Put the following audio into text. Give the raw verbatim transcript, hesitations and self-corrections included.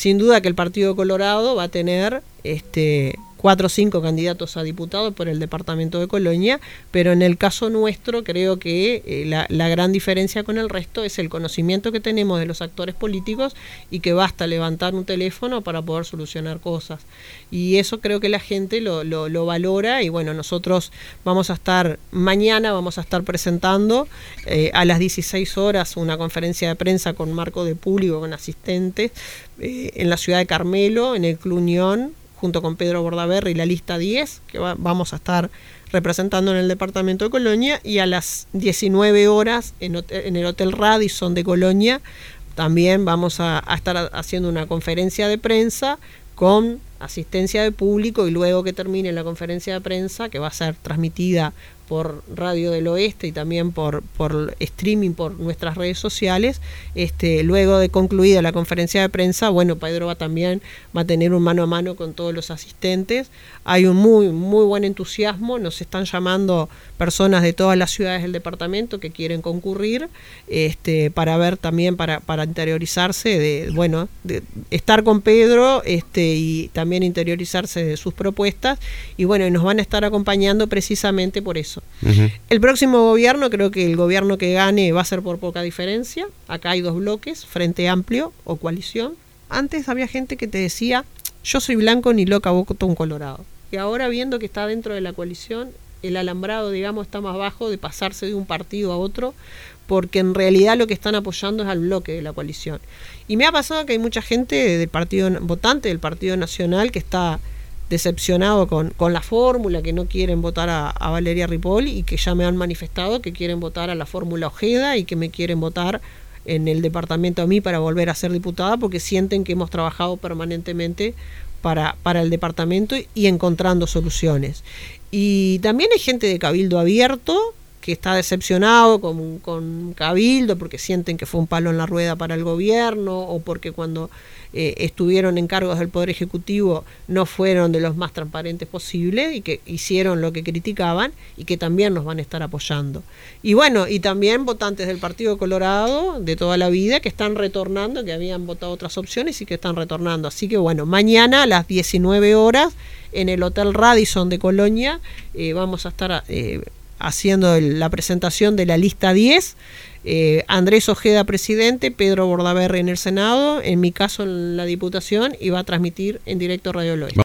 sin duda que el Partido Colorado va a tener este cuatro o cinco candidatos a diputados por el departamento de Colonia, pero en el caso nuestro creo que eh, la, la gran diferencia con el resto es el conocimiento que tenemos de los actores políticos y que basta levantar un teléfono para poder solucionar cosas. Y eso creo que la gente lo, lo, lo valora y bueno, nosotros vamos a estar, mañana vamos a estar presentando eh, a las dieciséis horas una conferencia de prensa con marco de público, con asistentes, eh, en la ciudad de Carmelo, en el Club Unión, junto con Pedro Bordaberry y la lista diez, que va, vamos a estar representando en el departamento de Colonia, y a las diecinueve horas en, hotel, en el Hotel Radisson de Colonia también vamos a, a estar haciendo una conferencia de prensa con asistencia de público, y luego que termine la conferencia de prensa, que va a ser transmitida por Radio del Oeste y también por, por streaming por nuestras redes sociales, este, luego de concluida la conferencia de prensa, bueno, Pedro va también va a tener un mano a mano con todos los asistentes. Hay un muy, muy buen entusiasmo, nos están llamando personas de todas las ciudades del departamento que quieren concurrir, este, para ver también, para, para interiorizarse de, bueno, de estar con Pedro, este, y también interiorizarse de sus propuestas, y bueno, y nos van a estar acompañando precisamente por eso. Uh-huh. El próximo gobierno, creo que el gobierno que gane va a ser por poca diferencia. Acá hay dos bloques, Frente Amplio o coalición. Antes había gente que te decía, yo soy blanco, ni loca voto un colorado. Y ahora, viendo que está dentro de la coalición, el alambrado, digamos, está más bajo de pasarse de un partido a otro, porque en realidad lo que están apoyando es al bloque de la coalición. Y me ha pasado que hay mucha gente del partido votante del Partido Nacional que está decepcionado con, con la fórmula, que no quieren votar a, a Valeria Ripoll, y que ya me han manifestado que quieren votar a la fórmula Ojeda y que me quieren votar en el departamento a mí para volver a ser diputada, porque sienten que hemos trabajado permanentemente para, para el departamento y, y encontrando soluciones. Y también hay gente de Cabildo Abierto que está decepcionado con, con Cabildo porque sienten que fue un palo en la rueda para el gobierno, o porque cuando eh, estuvieron en cargos del Poder Ejecutivo no fueron de los más transparentes posibles y que hicieron lo que criticaban, y que también nos van a estar apoyando. Y bueno, y también votantes del Partido Colorado de toda la vida que están retornando, que habían votado otras opciones y que están retornando. Así que bueno, mañana a las diecinueve horas en el Hotel Radisson de Colonia eh, vamos a estar eh, haciendo el, la presentación de la lista diez, eh, Andrés Ojeda presidente, Pedro Bordaberry en el Senado, en mi caso en la Diputación, y va a transmitir en directo Radio del Oeste.